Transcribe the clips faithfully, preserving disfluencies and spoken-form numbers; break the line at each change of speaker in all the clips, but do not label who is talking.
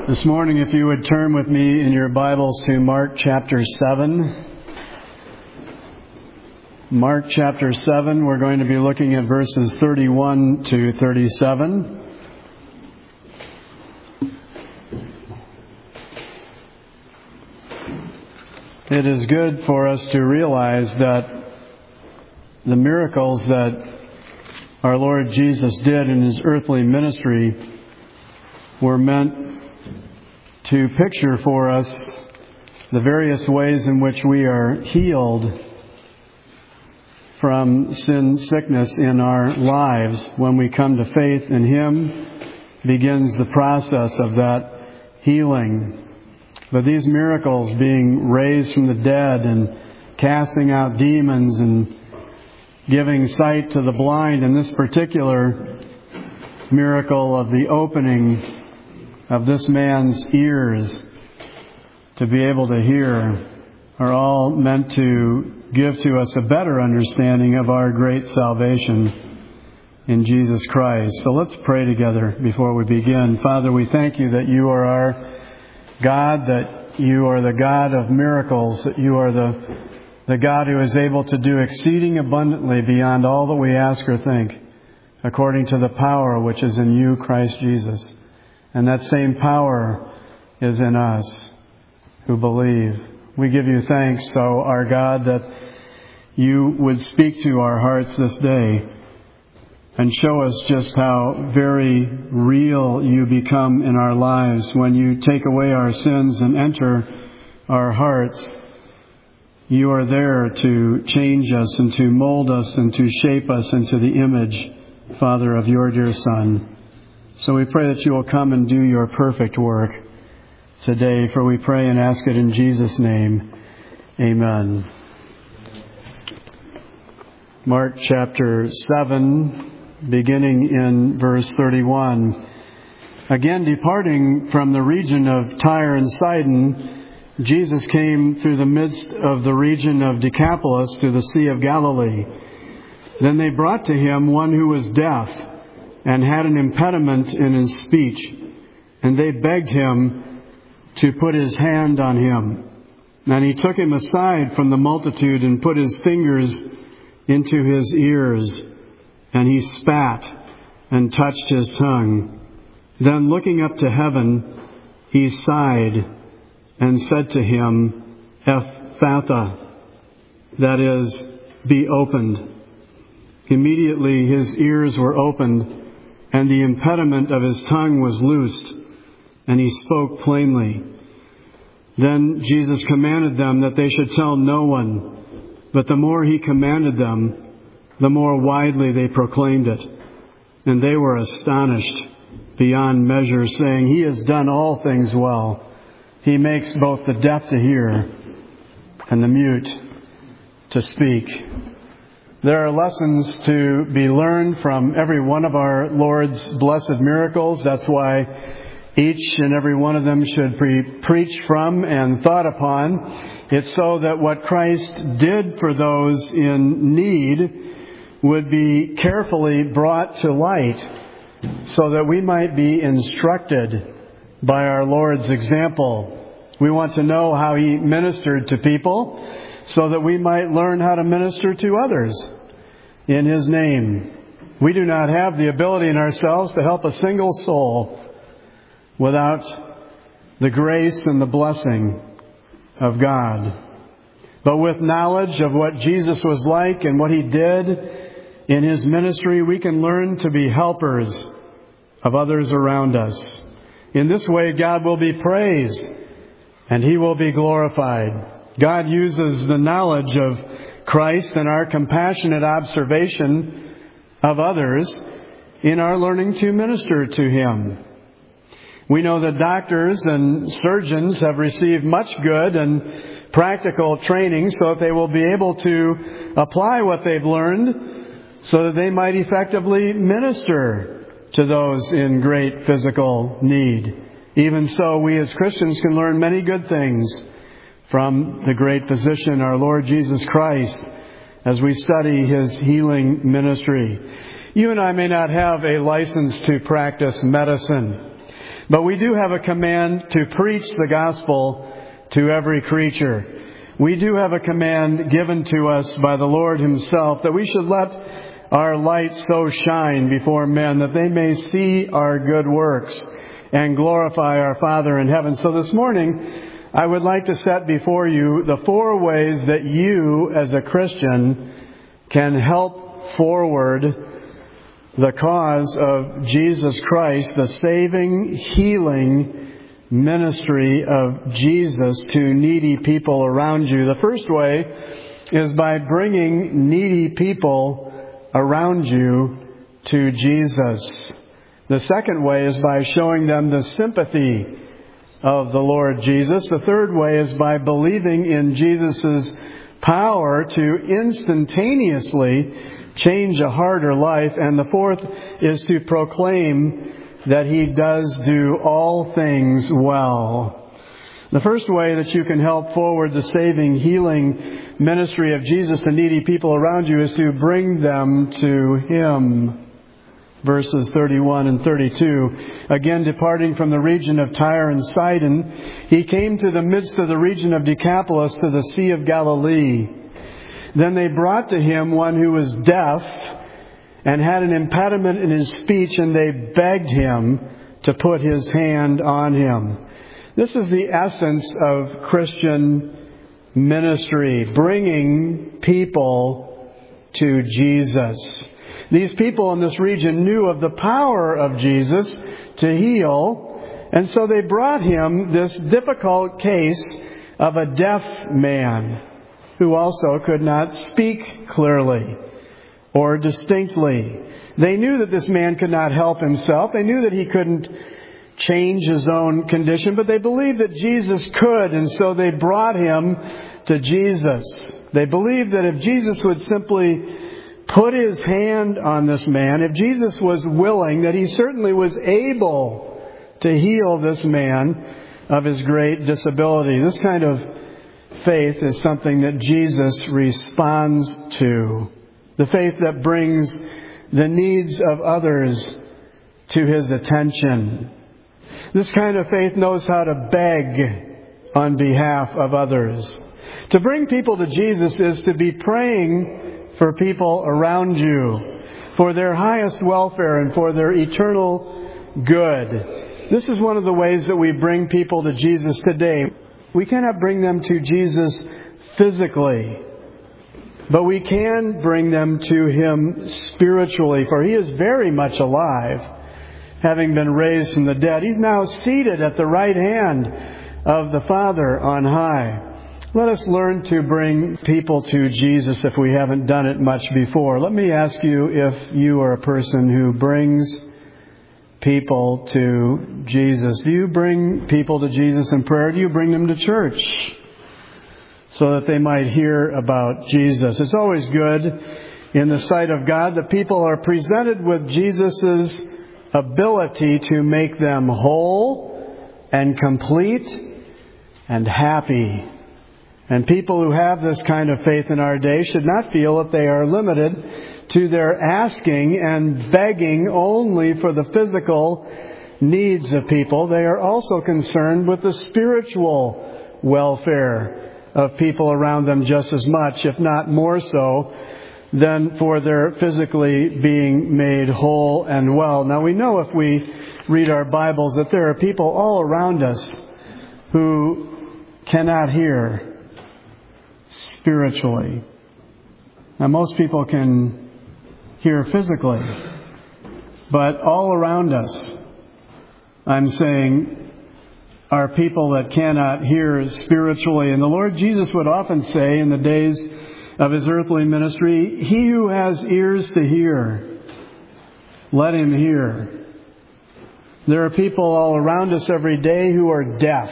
This morning, if you would turn with me in your Bibles to Mark chapter seven. Mark chapter seven, we're going to be looking at verses thirty-one to thirty-seven. It is good for us to realize that the miracles that our Lord Jesus did in His earthly ministry were meant to picture for us the various ways in which we are healed from sin sickness in our lives. When we come to faith in Him, begins the process of that healing. But these miracles, being raised from the dead and casting out demons and giving sight to the blind, and this particular miracle of the opening of this man's ears to be able to hear, are all meant to give to us a better understanding of our great salvation in Jesus Christ. So let's pray together before we begin. Father, we thank You that You are our God, that You are the God of miracles, that You are the, the God who is able to do exceeding abundantly beyond all that we ask or think, according to the power which is in You, Christ Jesus. And that same power is in us who believe. We give You thanks, so our God, that You would speak to our hearts this day and show us just how very real You become in our lives when You take away our sins and enter our hearts. You are there to change us and to mold us and to shape us into the image, Father, of Your dear Son. So we pray that You will come and do Your perfect work today, for we pray and ask it in Jesus' name. Amen. Mark chapter seven, beginning in verse thirty-one. Again, departing from the region of Tyre and Sidon, Jesus came through the midst of the region of Decapolis to the Sea of Galilee. Then they brought to Him one who was deaf and had an impediment in his speech, and they begged Him to put His hand on him. And He took him aside from the multitude and put His fingers into his ears, and He spat and touched his tongue. Then looking up to heaven, He sighed and said to him, Ephphatha, that is, be opened. Immediately his ears were opened, and the impediment of his tongue was loosed, and he spoke plainly. Then Jesus commanded them that they should tell no one, but the more He commanded them, the more widely they proclaimed it. And they were astonished beyond measure, saying, He has done all things well. He makes both the deaf to hear and the mute to speak. There are lessons to be learned from every one of our Lord's blessed miracles. That's why each and every one of them should be preached from and thought upon. It's so that what Christ did for those in need would be carefully brought to light, so that we might be instructed by our Lord's example. We want to know how He ministered to people, so that we might learn how to minister to others in His name. We do not have the ability in ourselves to help a single soul without the grace and the blessing of God. But with knowledge of what Jesus was like and what He did in His ministry, we can learn to be helpers of others around us. In this way, God will be praised and He will be glorified. God uses the knowledge of Christ and our compassionate observation of others in our learning to minister to Him. We know that doctors and surgeons have received much good and practical training so that they will be able to apply what they've learned so that they might effectively minister to those in great physical need. Even so, we as Christians can learn many good things from the great physician, our Lord Jesus Christ, as we study His healing ministry. You and I may not have a license to practice medicine, But we do have a command to preach the gospel to every creature. We do have a command given to us by the Lord Himself that we should let our light so shine before men that they may see our good works and glorify our Father in heaven. So this morning, I would like to set before you the four ways that you, as a Christian, can help forward the cause of Jesus Christ, the saving, healing ministry of Jesus to needy people around you. The first way is by bringing needy people around you to Jesus. The second way is by showing them the sympathy of the Lord Jesus. The third way is by believing in Jesus' power to instantaneously change a harder life. And the fourth is to proclaim that He does do all things well. The first way that you can help forward the saving, healing ministry of Jesus to needy people around you is to bring them to Him. Verses thirty-one and thirty-two. Again, departing from the region of Tyre and Sidon, He came to the midst of the region of Decapolis, to the Sea of Galilee. Then they brought to Him one who was deaf and had an impediment in his speech, and they begged Him to put His hand on him. This is the essence of Christian ministry, bringing people to Jesus. These people in this region knew of the power of Jesus to heal, and so they brought Him this difficult case of a deaf man who also could not speak clearly or distinctly. They knew that this man could not help himself. They knew that he couldn't change his own condition, but they believed that Jesus could, and so they brought him to Jesus. They believed that if Jesus would simply put His hand on this man, if Jesus was willing, that He certainly was able to heal this man of his great disability. This kind of faith is something that Jesus responds to. The faith that brings the needs of others to His attention. This kind of faith knows how to beg on behalf of others. To bring people to Jesus is to be praying for people around you, for their highest welfare and for their eternal good. This is one of the ways that we bring people to Jesus today. We cannot bring them to Jesus physically, but we can bring them to Him spiritually, for He is very much alive, having been raised from the dead. He's now seated at the right hand of the Father on high. Let us learn to bring people to Jesus if we haven't done it much before. Let me ask you if you are a person who brings people to Jesus. Do you bring people to Jesus in prayer? Do you bring them to church so that they might hear about Jesus? It's always good in the sight of God that people are presented with Jesus' ability to make them whole and complete and happy. And people who have this kind of faith in our day should not feel that they are limited to their asking and begging only for the physical needs of people. They are also concerned with the spiritual welfare of people around them just as much, if not more so, than for their physically being made whole and well. Now, we know if we read our Bibles that there are people all around us who cannot hear spiritually. Now, most people can hear physically, but all around us, I'm saying, are people that cannot hear spiritually. And the Lord Jesus would often say in the days of His earthly ministry, "He who has ears to hear, let him hear." There are people all around us every day who are deaf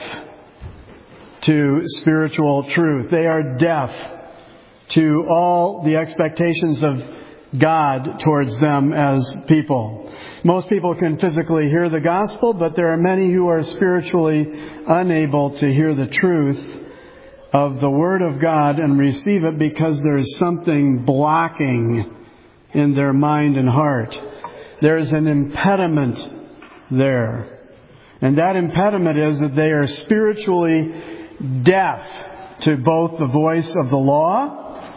to spiritual truth. They are deaf to all the expectations of God towards them as people. Most people can physically hear the gospel, but there are many who are spiritually unable to hear the truth of the Word of God and receive it because there's something blocking in their mind and heart. There's an impediment there. And that impediment is that they are spiritually deaf to both the voice of the law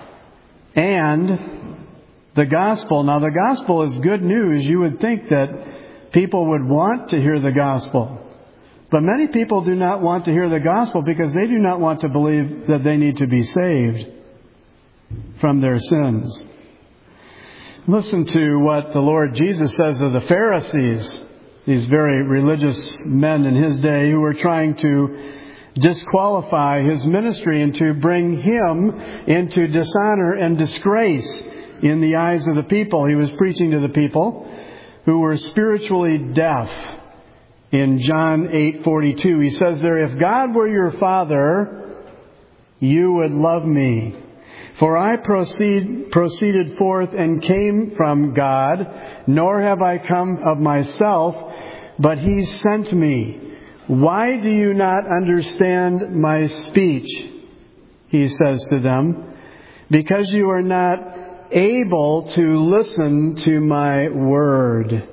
and the gospel. Now, the gospel is good news. You would think that people would want to hear the gospel. But many people do not want to hear the gospel because they do not want to believe that they need to be saved from their sins. Listen to what the Lord Jesus says of the Pharisees, these very religious men in His day who were trying to disqualify His ministry and to bring Him into dishonor and disgrace in the eyes of the people. He was preaching to the people who were spiritually deaf. In John eight forty-two, He says there, "If God were your Father, you would love me. For I proceed, proceeded forth and came from God, nor have I come of myself, but He sent me. Why do you not understand my speech?" He says to them, "Because you are not able to listen to my word."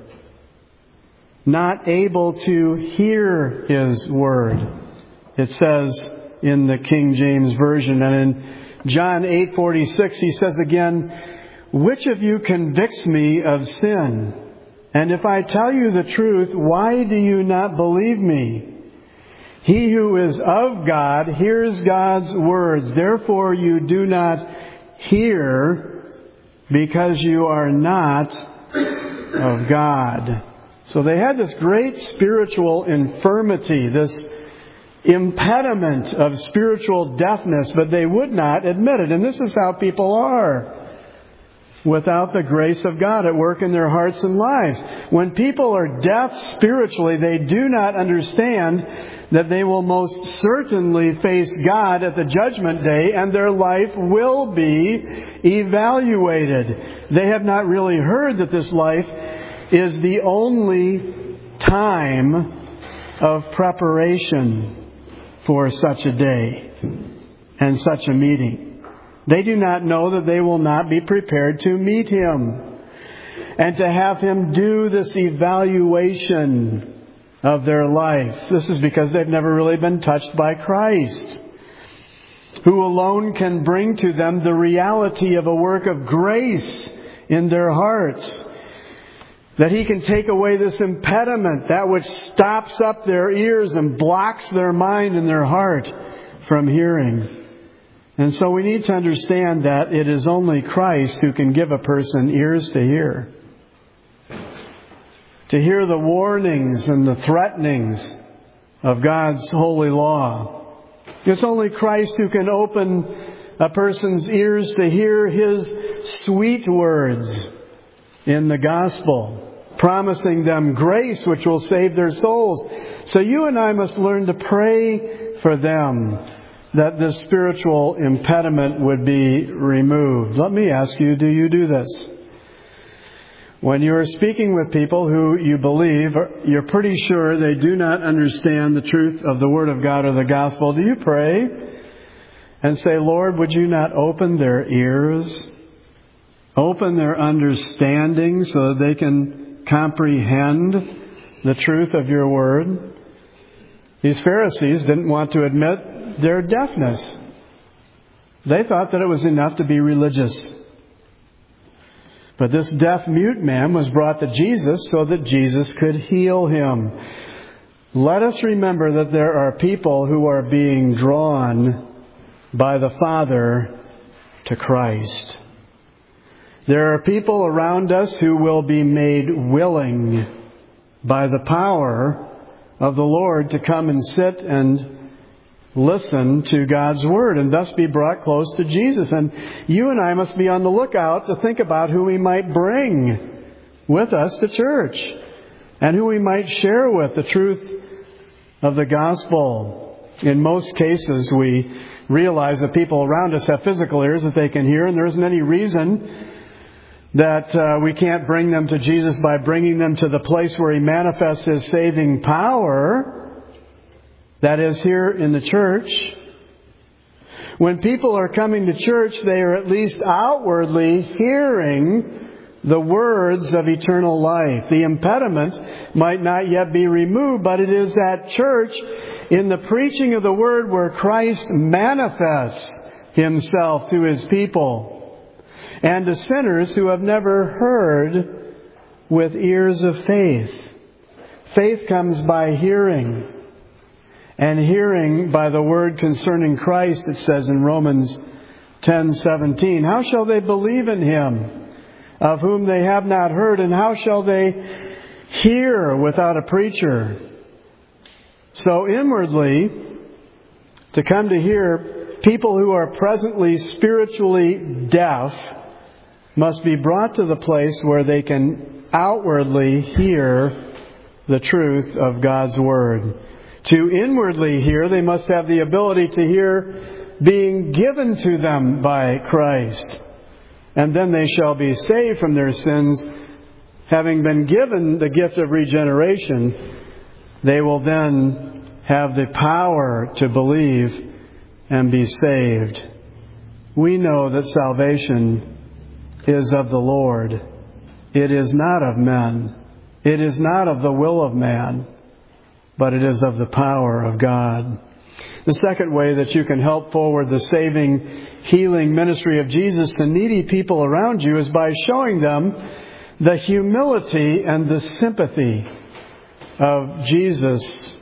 Not able to hear His word. It says in the King James Version. And in John eight forty-six, He says again, "Which of you convicts me of sin? And if I tell you the truth, why do you not believe me? He who is of God hears God's words. Therefore you do not hear, because you are not of God." So they had this great spiritual infirmity, this impediment of spiritual deafness, but they would not admit it. And this is how people are without the grace of God at work in their hearts and lives. When people are deaf spiritually, they do not understand that they will most certainly face God at the judgment day, and their life will be evaluated. They have not really heard that this life is the only time of preparation for such a day and such a meeting. They do not know that they will not be prepared to meet Him and to have Him do this evaluation of their life. This is because they've never really been touched by Christ, who alone can bring to them the reality of a work of grace in their hearts. That He can take away this impediment, that which stops up their ears and blocks their mind and their heart from hearing. And so we need to understand that it is only Christ who can give a person ears to hear. To hear the warnings and the threatenings of God's holy law. It's only Christ who can open a person's ears to hear His sweet words in the gospel, promising them grace which will save their souls. So you and I must learn to pray for them, that this spiritual impediment would be removed. Let me ask you, do you do this? When you are speaking with people who you believe, you're pretty sure they do not understand the truth of the Word of God or the gospel, do you pray and say, "Lord, would you not open their ears? Open their understanding so that they can comprehend the truth of your word"? These Pharisees didn't want to admit their deafness. They thought that it was enough to be religious. But this deaf mute man was brought to Jesus so that Jesus could heal him. Let us remember that there are people who are being drawn by the Father to Christ. There are people around us who will be made willing by the power of the Lord to come and sit and listen to God's Word and thus be brought close to Jesus. And you and I must be on the lookout to think about who we might bring with us to church and who we might share with the truth of the gospel. In most cases, we realize that people around us have physical ears that they can hear, and there isn't any reason that uh, we can't bring them to Jesus by bringing them to the place where He manifests His saving power. That is, here in the church. When people are coming to church, they are at least outwardly hearing the words of eternal life. The impediment might not yet be removed, but it is that church in the preaching of the Word where Christ manifests Himself to His people and to sinners who have never heard with ears of faith. Faith comes by hearing, and hearing by the word concerning Christ, it says in Romans ten seventeen. How shall they believe in Him of whom they have not heard? And how shall they hear without a preacher? So inwardly, to come to hear, people who are presently spiritually deaf must be brought to the place where they can outwardly hear the truth of God's Word. To inwardly hear, they must have the ability to hear being given to them by Christ. And then they shall be saved from their sins. Having been given the gift of regeneration, they will then have the power to believe and be saved. We know that salvation is of the Lord. It is not of men. It is not of the will of man, but it is of the power of God. The second way that you can help forward the saving, healing ministry of Jesus to needy people around you is by showing them the humility and the sympathy of Jesus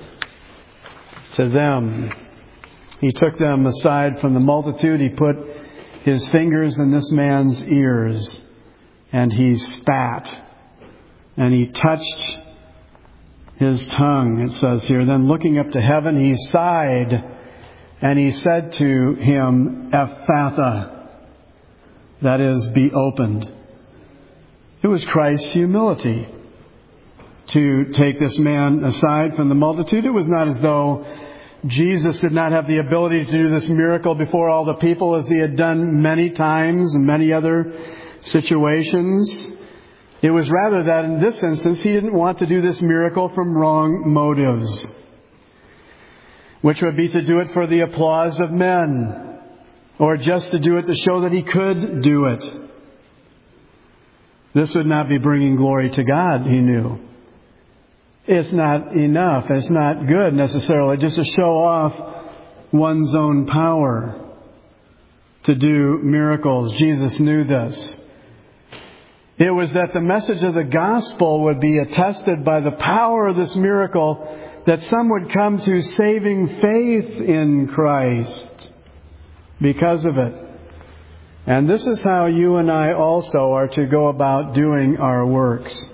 to them. He took them aside from the multitude. He put His fingers in this man's ears, and He spat. And He touched his tongue, it says here. Then looking up to heaven, He sighed, and He said to him, Ephphatha, that is, be opened. It was Christ's humility to take this man aside from the multitude. It was not as though Jesus did not have the ability to do this miracle before all the people, as He had done many times in many other situations. It was rather that in this instance, He didn't want to do this miracle from wrong motives, which would be to do it for the applause of men, or just to do it to show that He could do it. This would not be bringing glory to God, He knew. It's not enough. It's not good necessarily just to show off one's own power to do miracles. Jesus knew this. It was that the message of the gospel would be attested by the power of this miracle, that some would come to saving faith in Christ because of it. And this is how you and I also are to go about doing our works.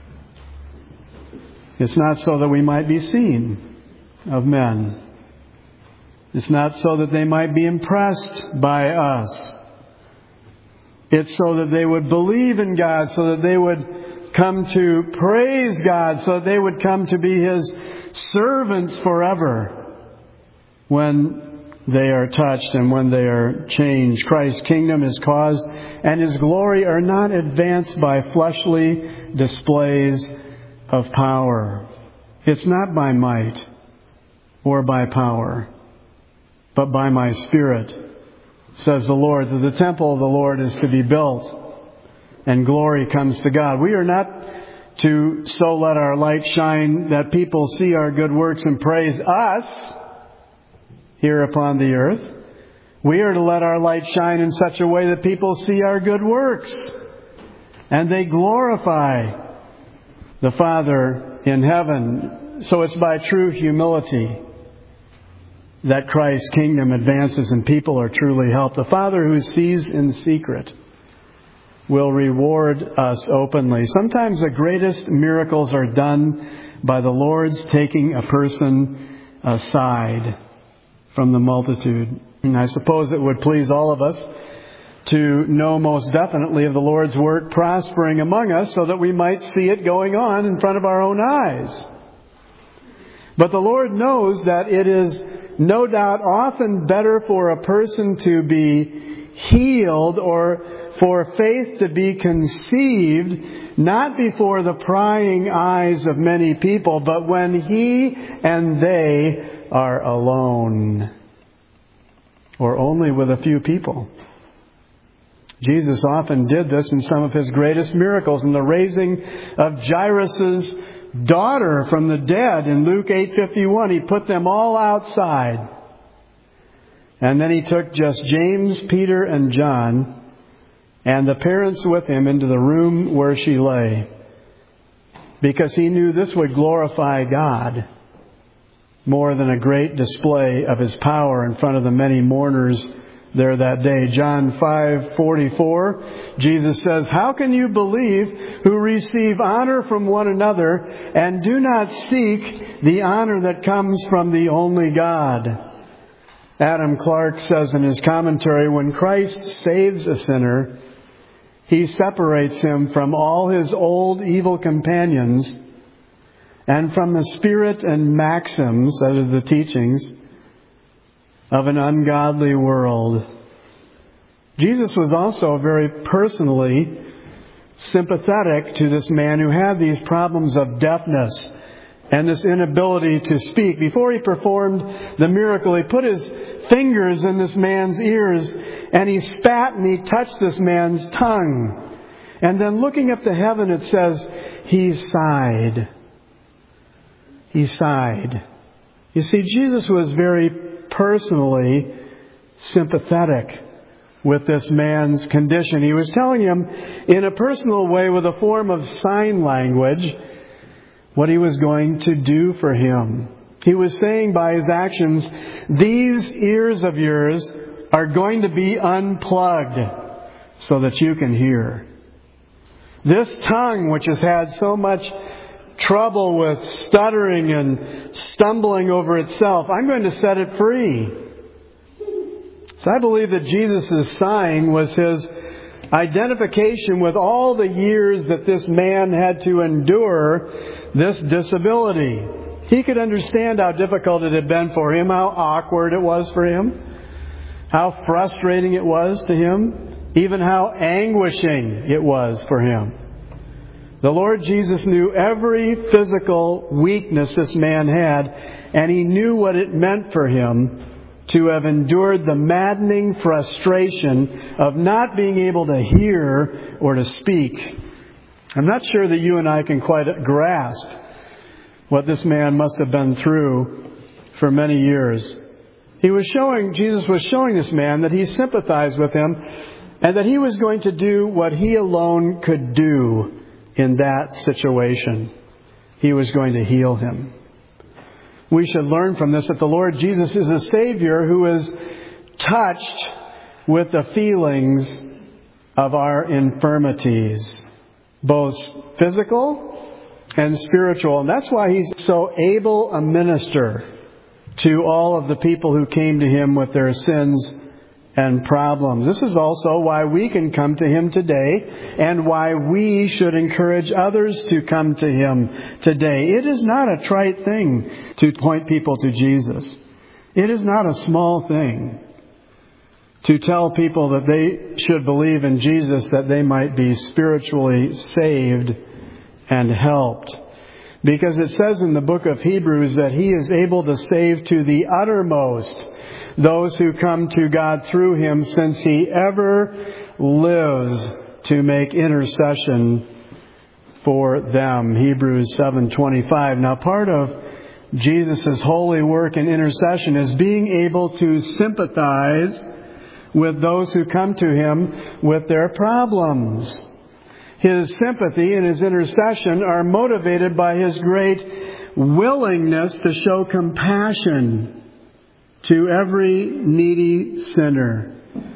It's not so that we might be seen of men. It's not so that they might be impressed by us. It's so that they would believe in God, so that they would come to praise God, so that they would come to be His servants forever when they are touched and when they are changed. Christ's kingdom, His cause, and His glory are not advanced by fleshly displays of power. It's not by might or by power, but by my Spirit, says the Lord, that the temple of the Lord is to be built and glory comes to God. We are not to so let our light shine that people see our good works and praise us here upon the earth. We are to let our light shine in such a way that people see our good works and they glorify the Father in heaven. So it's by true humility that Christ's kingdom advances and people are truly helped. The Father who sees in secret will reward us openly. Sometimes the greatest miracles are done by the Lord's taking a person aside from the multitude. And I suppose it would please all of us to know most definitely of the Lord's work prospering among us so that we might see it going on in front of our own eyes. But the Lord knows that it is no doubt often better for a person to be healed or for faith to be conceived, not before the prying eyes of many people, but when he and they are alone, or only with a few people. Jesus often did this in some of His greatest miracles, in the raising of Jairus' daughter from the dead in Luke eight fifty-one. He put them all outside. And then He took just James, Peter, and John, and the parents with Him, into the room where she lay, because He knew this would glorify God more than a great display of His power in front of the many mourners there that day. John five forty-four, Jesus says, "How can you believe who receive honor from one another and do not seek the honor that comes from the only God?" Adam Clarke says in his commentary, when Christ saves a sinner, He separates him from all his old evil companions and from the spirit and maxims, that is the teachings, of an ungodly world. Jesus was also very personally sympathetic to this man who had these problems of deafness and this inability to speak. Before He performed the miracle, He put His fingers in this man's ears and He spat and He touched this man's tongue. And then looking up to heaven, it says, He sighed. He sighed. You see, Jesus was very personally sympathetic with this man's condition. He was telling him in a personal way, with a form of sign language, what He was going to do for him. He was saying by His actions, these ears of yours are going to be unplugged so that you can hear. This tongue, which has had so much trouble with stuttering and stumbling over itself, I'm going to set it free. So I believe that Jesus' sign was His identification with all the years that this man had to endure this disability. He could understand how difficult it had been for him, how awkward it was for him, how frustrating it was to him, even how anguishing it was for him. The Lord Jesus knew every physical weakness this man had, and He knew what it meant for him to have endured the maddening frustration of not being able to hear or to speak. I'm not sure that you and I can quite grasp what this man must have been through for many years. He was showing, Jesus was showing this man that He sympathized with him and that He was going to do what He alone could do in that situation. He was going to heal him. We should learn from this that the Lord Jesus is a Savior who is touched with the feelings of our infirmities, both physical and spiritual. And that's why He's so able a minister to all of the people who came to Him with their sins and problems. This is also why we can come to Him today and why we should encourage others to come to Him today. It is not a trite thing to point people to Jesus. It is not a small thing to tell people that they should believe in Jesus, that they might be spiritually saved and helped. Because it says in the book of Hebrews that He is able to save to the uttermost those who come to God through Him, since He ever lives to make intercession for them. Hebrews seven twenty-five. Now, part of Jesus' holy work in intercession is being able to sympathize with those who come to Him with their problems. His sympathy and His intercession are motivated by His great willingness to show compassion to every needy sinner.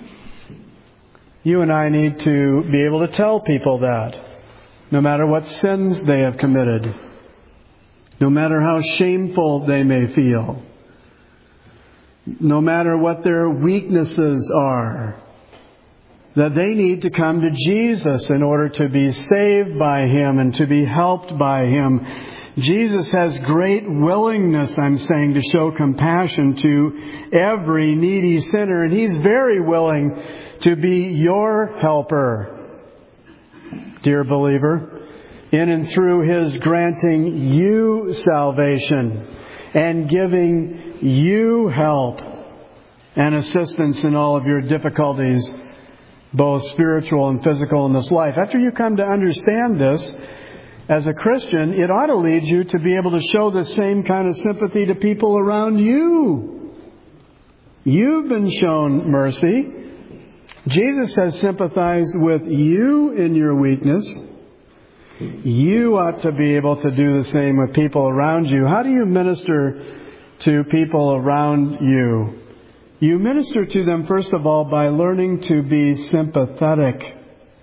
You and I need to be able to tell people that, no matter what sins they have committed, no matter how shameful they may feel, no matter what their weaknesses are, that they need to come to Jesus in order to be saved by Him and to be helped by Him. Jesus has great willingness, I'm saying, to show compassion to every needy sinner. And He's very willing to be your helper, dear believer, in and through His granting you salvation and giving you help and assistance in all of your difficulties both spiritual and physical in this life. After you come to understand this, as a Christian, it ought to lead you to be able to show the same kind of sympathy to people around you. You've been shown mercy. Jesus has sympathized with you in your weakness. You ought to be able to do the same with people around you. How do you minister to people around you? You minister to them, first of all, by learning to be sympathetic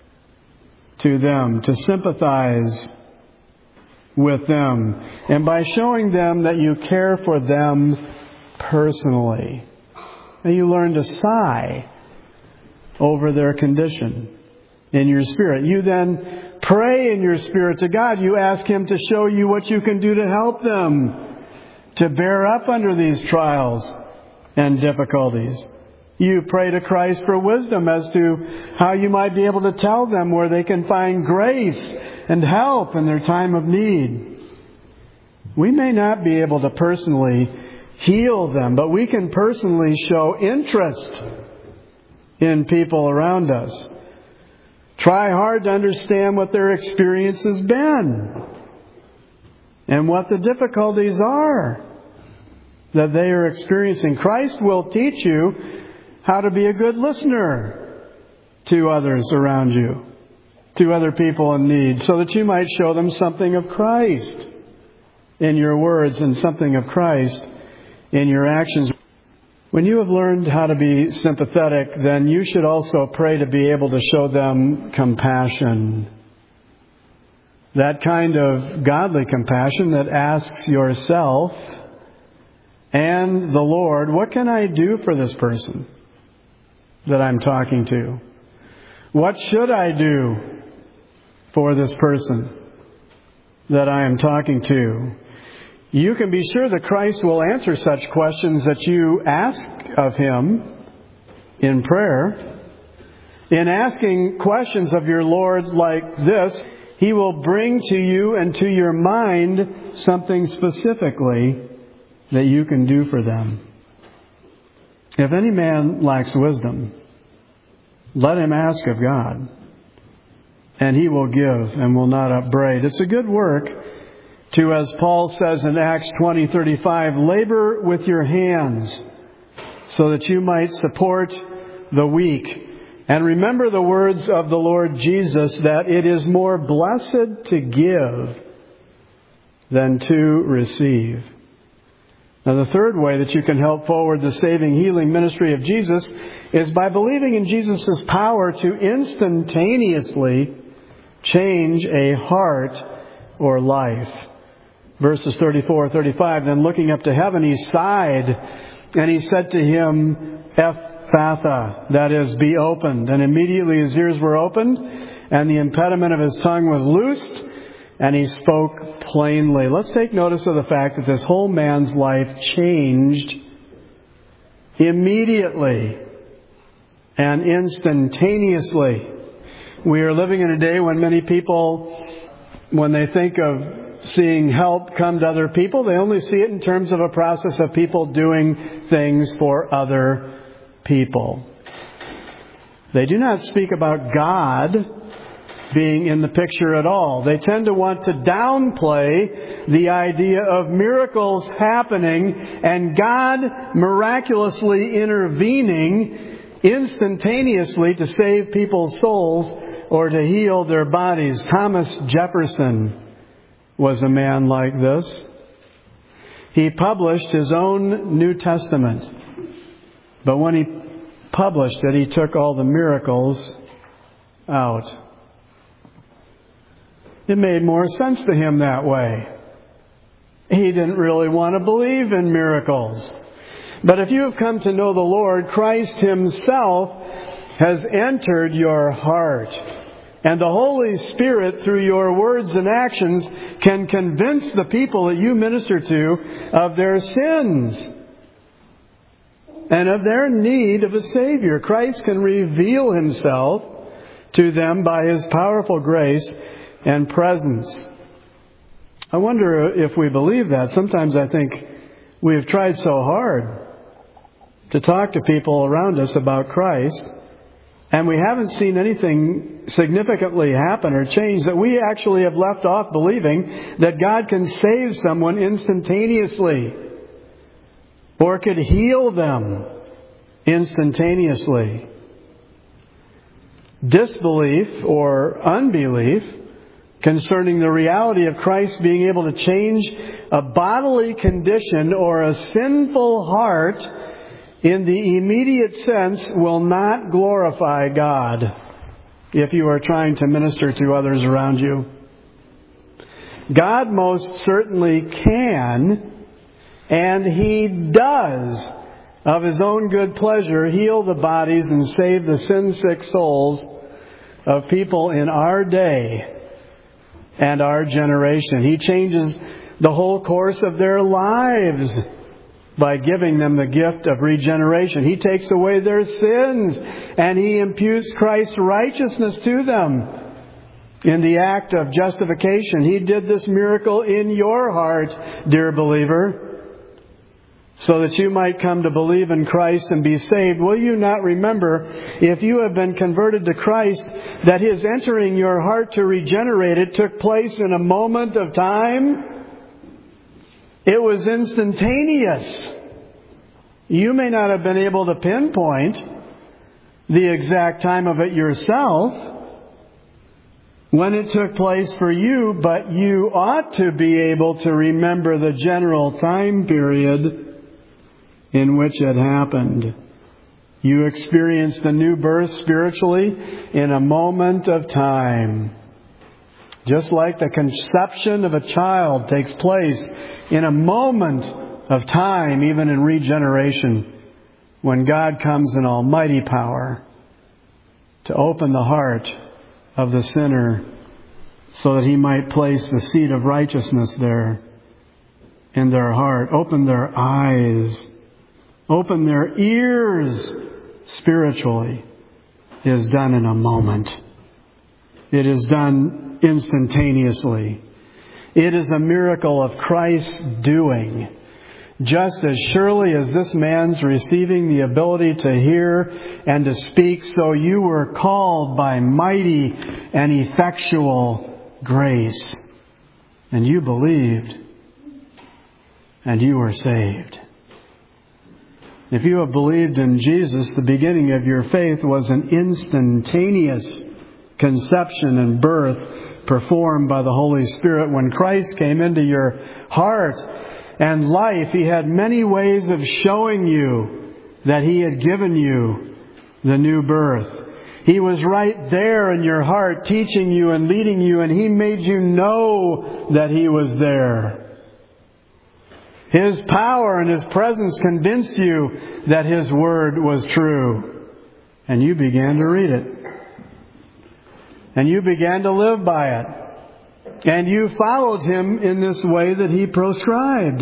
to them, to sympathize with them, and by showing them that you care for them personally. And you learn to sigh over their condition in your spirit. You then pray in your spirit to God. You ask Him to show you what you can do to help them to bear up under these trials and difficulties. You pray to Christ for wisdom as to how you might be able to tell them where they can find grace and help in their time of need. We may not be able to personally heal them, but we can personally show interest in people around us. Try hard to understand what their experience has been and what the difficulties are that they are experiencing. Christ will teach you how to be a good listener to others around you, to other people in need, so that you might show them something of Christ in your words and something of Christ in your actions. When you have learned how to be sympathetic, then you should also pray to be able to show them compassion. That kind of godly compassion that asks yourself and the Lord, what can I do for this person that I'm talking to? What should I do for this person that I am talking to? You can be sure that Christ will answer such questions that you ask of Him in prayer. In asking questions of your Lord like this, He will bring to you and to your mind something specifically that you can do for them. If any man lacks wisdom, let him ask of God, and He will give and will not upbraid. It's a good work to, as Paul says in Acts twenty thirty-five, labor with your hands so that you might support the weak. And remember the words of the Lord Jesus, that it is more blessed to give than to receive. Now, the third way that you can help forward the saving, healing ministry of Jesus is by believing in Jesus' power to instantaneously change a heart or life. Verses thirty-four, thirty-five, then looking up to heaven, He sighed, and He said to him, Ephphatha, that is, be opened. And immediately his ears were opened, and the impediment of his tongue was loosed, and he spoke plainly. Let's take notice of the fact that this whole man's life changed immediately and instantaneously. We are living in a day when many people, when they think of seeing help come to other people, they only see it in terms of a process of people doing things for other people. They do not speak about God being in the picture at all. They tend to want to downplay the idea of miracles happening and God miraculously intervening instantaneously to save people's souls or to heal their bodies. Thomas Jefferson was a man like this. He published his own New Testament. But when he published it, he took all the miracles out. It made more sense to him that way. He didn't really want to believe in miracles. But if you have come to know the Lord, Christ Himself has entered your heart. And the Holy Spirit, through your words and actions, can convince the people that you minister to of their sins and of their need of a Savior. Christ can reveal Himself to them by His powerful grace and presence. I wonder if we believe that. Sometimes I think we have tried so hard to talk to people around us about Christ, and we haven't seen anything significantly happen or change, that we actually have left off believing that God can save someone instantaneously or could heal them instantaneously. Disbelief or unbelief concerning the reality of Christ being able to change a bodily condition or a sinful heart in the immediate sense will not glorify God if you are trying to minister to others around you. God most certainly can, and He does, of His own good pleasure, heal the bodies and save the sin-sick souls of people in our day and our generation. He changes the whole course of their lives by giving them the gift of regeneration. He takes away their sins and He imputes Christ's righteousness to them in the act of justification. He did this miracle in your heart, dear believer, so that you might come to believe in Christ and be saved. Will you not remember, if you have been converted to Christ, that His entering your heart to regenerate it took place in a moment of time? It was instantaneous. You may not have been able to pinpoint the exact time of it yourself when it took place for you, but you ought to be able to remember the general time period in which it happened. You experienced a new birth spiritually in a moment of time. Just like the conception of a child takes place in a moment of time, even in regeneration, when God comes in almighty power to open the heart of the sinner so that He might place the seed of righteousness there in their heart, open their eyes, open their ears spiritually, is done in a moment. It is done instantaneously. It is a miracle of Christ's doing. Just as surely as this man's receiving the ability to hear and to speak, so you were called by mighty and effectual grace. And you believed, and you were saved. If you have believed in Jesus, the beginning of your faith was an instantaneous conception and birth performed by the Holy Spirit. When Christ came into your heart and life, He had many ways of showing you that He had given you the new birth. He was right there in your heart, teaching you and leading you, and He made you know that He was there. His power and His presence convinced you that His Word was true. And you began to read it. And you began to live by it. And you followed Him in this way that He proscribed.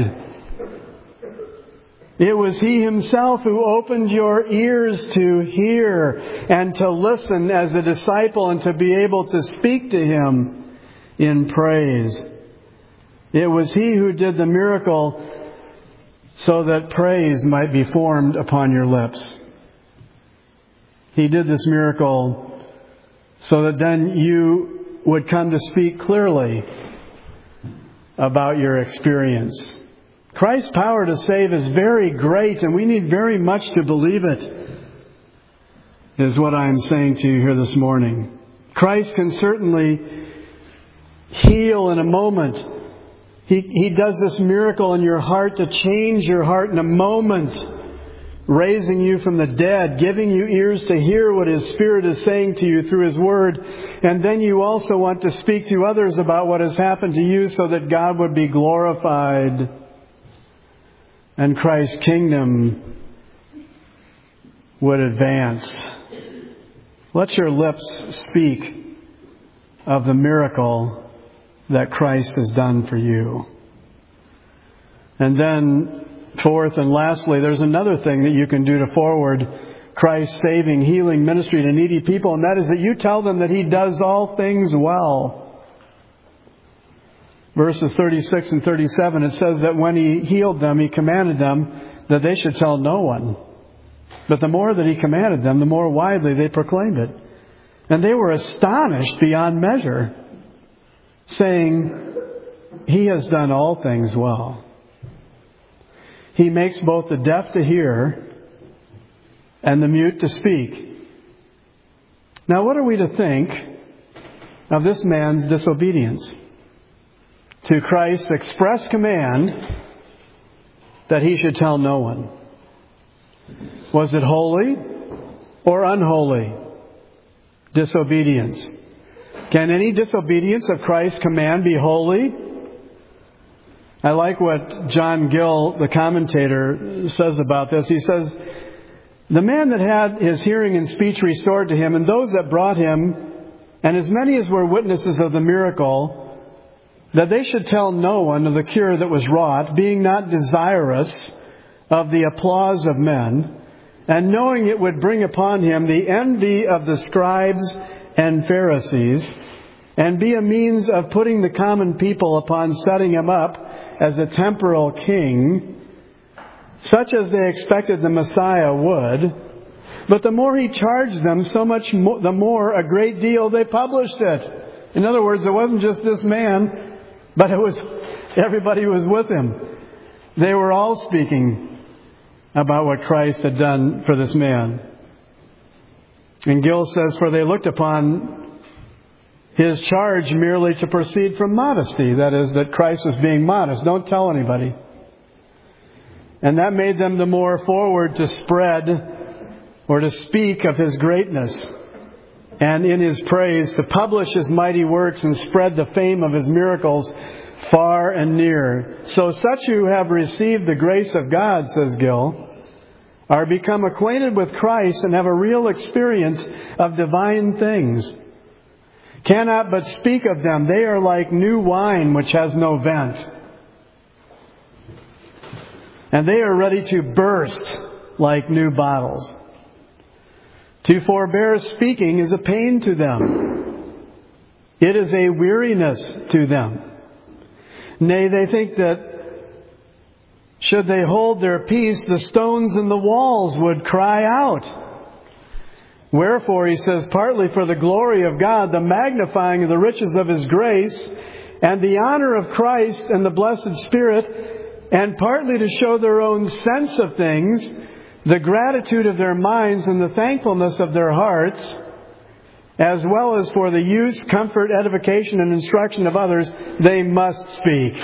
It was He Himself who opened your ears to hear and to listen as a disciple and to be able to speak to Him in praise. It was He who did the miracle so that praise might be formed upon your lips. He did this miracle so that then you would come to speak clearly about your experience. Christ's power to save is very great, and we need very much to believe it, is what I am saying to you here this morning. Christ can certainly heal in a moment. He, he does this miracle in your heart to change your heart in a moment, raising you from the dead, giving you ears to hear what His Spirit is saying to you through His Word. And then you also want to speak to others about what has happened to you so that God would be glorified and Christ's kingdom would advance. Let your lips speak of the miracle that Christ has done for you. And then, fourth and lastly, there's another thing that you can do to forward Christ's saving, healing ministry to needy people, and that is that you tell them that He does all things well. Verses thirty-six and thirty-seven, it says that when He healed them, He commanded them that they should tell no one But the more that He commanded them, the more widely they proclaimed it. And they were astonished beyond measure, saying, He has done all things well. He makes both the deaf to hear and the mute to speak. Now, what are we to think of this man's disobedience to Christ's express command that he should tell no one? Was it holy or unholy disobedience? Can any disobedience of Christ's command be holy? I like what John Gill, the commentator, says about this. He says, the man that had his hearing and speech restored to him, and those that brought him, and as many as were witnesses of the miracle, that they should tell no one of the cure that was wrought, being not desirous of the applause of men, and knowing it would bring upon him the envy of the scribes and Pharisees, and be a means of putting the common people upon setting him up as a temporal king, such as they expected the Messiah would. But the more he charged them, so much more, the more a great deal they published it. In other words, it wasn't just this man, but it was everybody who was with him. They were all speaking about what Christ had done for this man. And Gill says, for they looked upon his charge merely to proceed from modesty. That is, that Christ was being modest. Don't tell anybody. And that made them the more forward to spread or to speak of His greatness and in His praise, to publish His mighty works and spread the fame of His miracles far and near. So such who have received the grace of God, says Gill, are become acquainted with Christ and have a real experience of divine things, cannot but speak of them. They are like new wine which has no vent. And they are ready to burst like new bottles. To forbear speaking is a pain to them. It is a weariness to them. Nay, they think that should they hold their peace, the stones in the walls would cry out. Wherefore, he says, partly for the glory of God, the magnifying of the riches of His grace, and the honor of Christ and the blessed Spirit, and partly to show their own sense of things, the gratitude of their minds and the thankfulness of their hearts, as well as for the use, comfort, edification, and instruction of others, they must speak.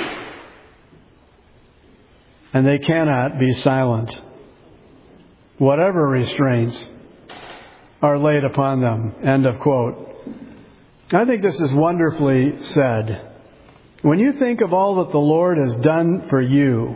And they cannot be silent, whatever restraints are laid upon them. End of quote. I think this is wonderfully said. When you think of all that the Lord has done for you,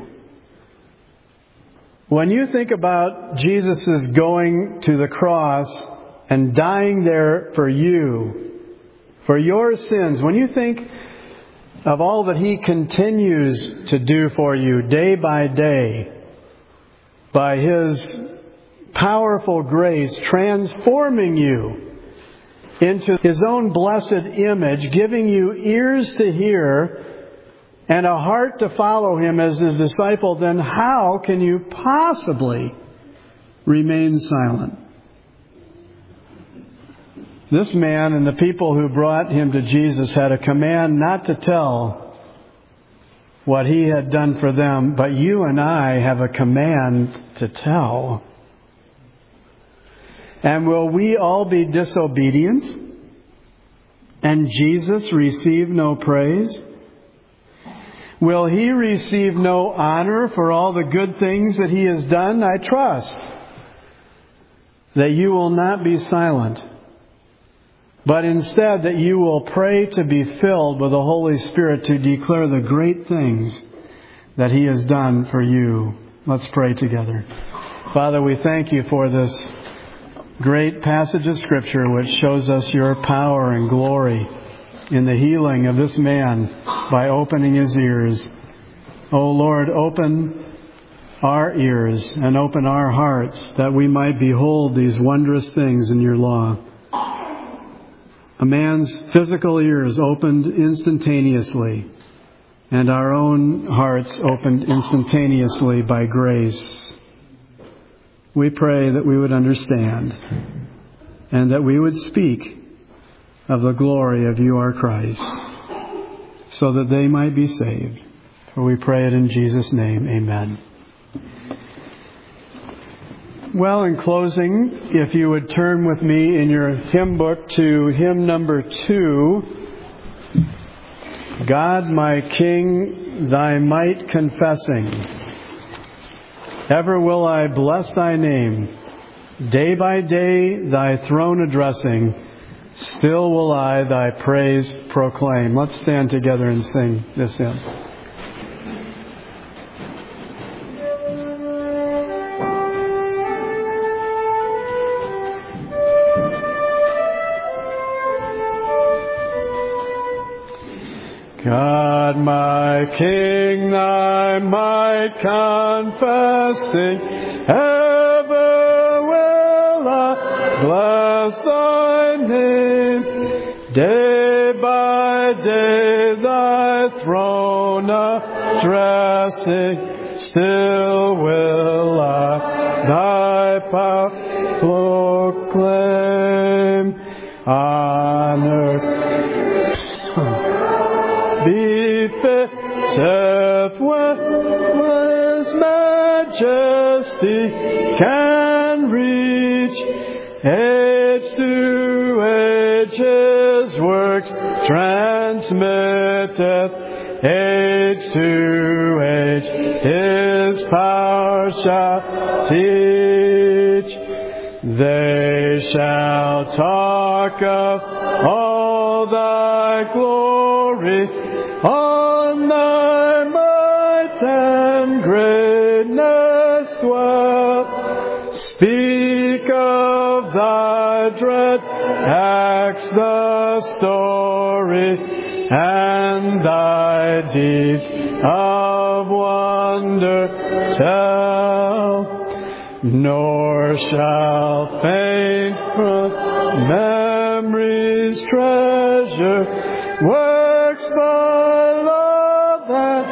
when you think about Jesus' going to the cross and dying there for you, for your sins, when you think of all that He continues to do for you day by day, by His powerful grace transforming you into His own blessed image, giving you ears to hear and a heart to follow Him as His disciple, then how can you possibly remain silent? This man and the people who brought him to Jesus had a command not to tell what He had done for them, but you and I have a command to tell. And will we all be disobedient and Jesus receive no praise? Will He receive no honor for all the good things that He has done? I trust that you will not be silent, but instead that you will pray to be filled with the Holy Spirit to declare the great things that He has done for you. Let's pray together. Father, we thank You for this great passage of Scripture which shows us Your power and glory in the healing of this man by opening his ears. O Lord, open our ears and open our hearts that we might behold these wondrous things in Your law. A man's physical ears opened instantaneously, and our own hearts opened instantaneously by grace. we pray that we would understand and that we would speak of the glory of you, our Christ, so that they might be saved. For we pray it in Jesus' name. Amen. Well, in closing, if you would turn with me in your hymn book to hymn number two, God my King, thy might confessing, ever will I bless thy name, day by day thy throne addressing, still will I thy praise proclaim. Let's stand together and sing this hymn. God my King, thy might confessing, ever will I bless thy name. Day by day thy throne addressing, still will I thy power proclaim. Honor befiteth when His majesty can reach, age to age His works transmitteth, age to age His power shall teach. They shall talk of all thy glory, on thy might and greatness dwell. Speak of thy dread acts, the story, and thy deeds of wonder tell. Nor shall faint from memory's treasure works by love that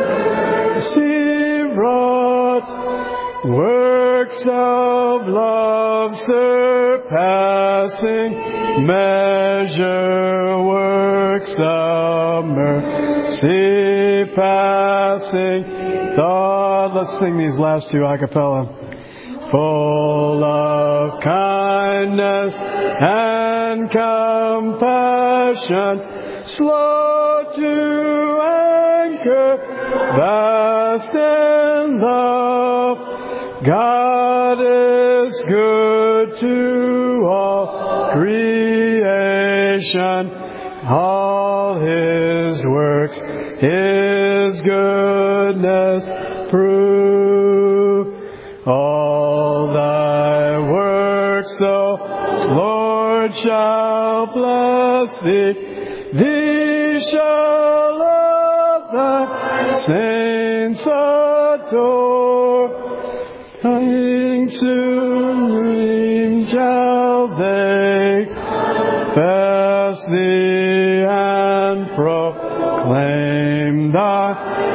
see wrought, works of love surpassing measure, works of mercy passing thought. Let's sing these last two a cappella. Full of kindness and compassion, slow to anger, vast in love. God is good to all creation, all His works His goodness prove. All thy works, O Lord, shall bless thee. Thee shall love thy saints adore. Coming soon shall they confess thee and proclaim thy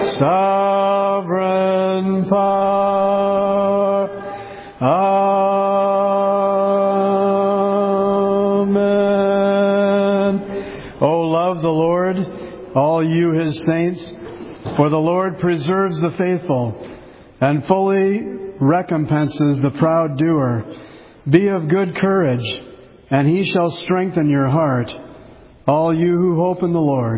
sovereign power. Amen. O love the Lord, all you His saints, for the Lord preserves the faithful and fully recompenses the proud doer. Be of good courage, and He shall strengthen your heart, all you who hope in the Lord.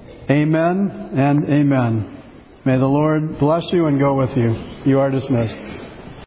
Amen and amen. May the Lord bless you and go with you. You are dismissed.